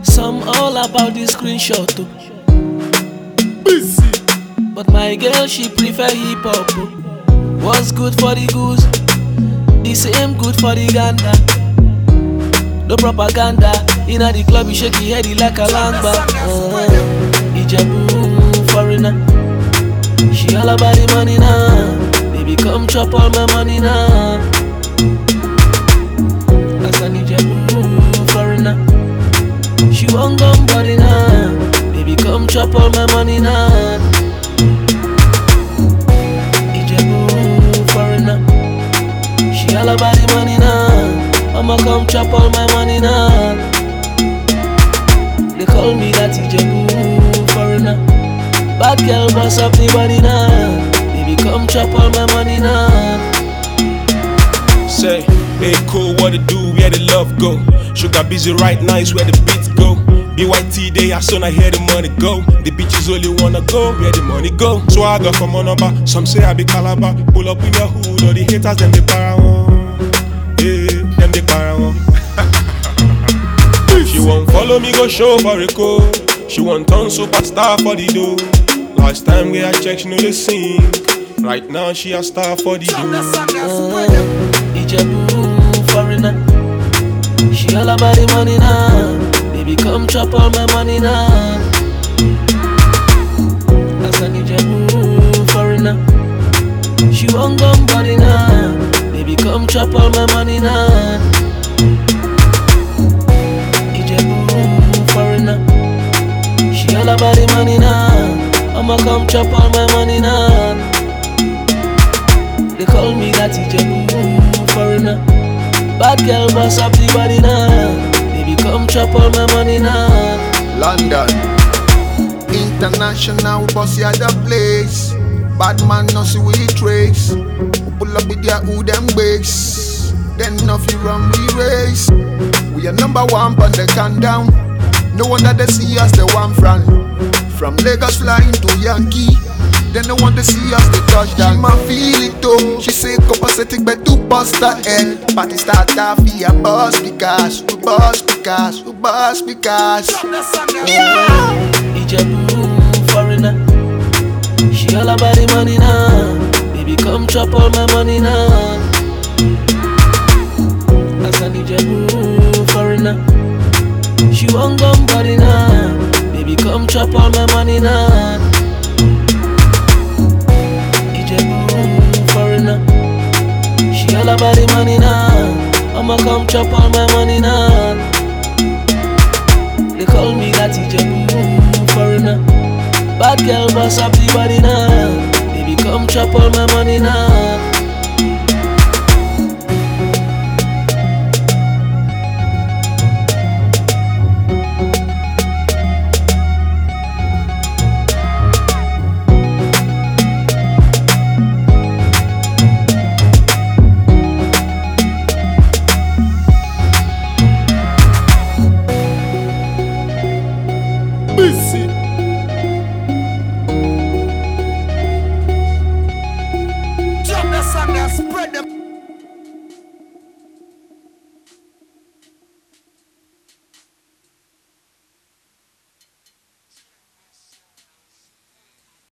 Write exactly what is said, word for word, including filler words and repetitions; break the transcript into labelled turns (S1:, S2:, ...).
S1: Some all about the screenshot too.
S2: Busy.
S1: But my girl, she prefer hip hop. What's good for the goose, the same good for the gander. No propaganda. Inna the club, you shake your head like a langba. Uh, Ijebu foreigner, she all about the money now. Baby, come chop all my money now. That's an Ijebu foreigner, she won't come body now. Baby, come chop all my money now. Ijebu foreigner, she all about the money now. I'ma come chop all my money now. They call me that Ijebu foreigner. Bad girl, boss up the body now. Baby, come chop all my money now.
S2: Say, hey cool, what it do, where the love go? Sugar busy right now, is where the beats go. B Y T day, as soon I hear the money go. The bitches only wanna go where the money go. So I got from my number, some say I be caliber. Pull up in your hood, all the haters, them they para one. Yeah, them they para one. She won't follow me, go show for a code. She won't turn superstar for the dough. Last time we had checked, she know they sing. Right now she a star for the dough.
S1: uh, Ijebu foreigner, she all about the money now. Baby, come chop all my money now. That's an Ijebu foreigner, she won't come body now. Baby, come chop all my money now. Ijebu foreigner, she all about the money now. I'ma come chop all my money now. They call me that Ijebu foreigner. Bad girl, boss up the body now. Baby, come chop all my money now.
S3: London International, bossy at the place. Bad man no see we trace. Pull up with their who them base. Then enough you run we race. We are number one on the countdown. No wonder they see us the one front. From Lagos flying to Yankee. Then they want to see us the touchdown. She ma feel it too. She say copacetic but to bust her head. Party start off via bus because we bus because we bus because
S1: yeah. Ijebu foreigner, she all about the money now. Baby, come chop all my money now. That's an Ijebu foreigner, she won't come body now. Baby, come chop all my money now. Ijebu foreigner, she all about the money now. I'ma come chop all my money now. They call me that Ijebu foreigner. Bad girl, boss up the body now. Baby, come chop all my